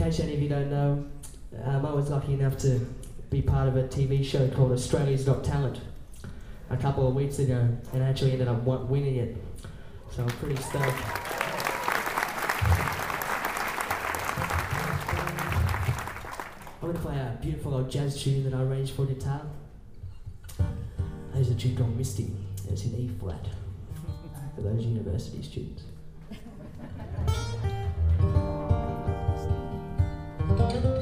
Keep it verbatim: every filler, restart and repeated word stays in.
case any of you don't know, um, I was lucky enough to be part of a T V show called Australia's Got Talent a couple of weeks ago, and I actually ended up winning it. So I'm pretty stoked. I'm going to play a beautiful old jazz tune that I arranged for guitar. There's a tune called Misty, and it's in E flat for those university students. Thank you.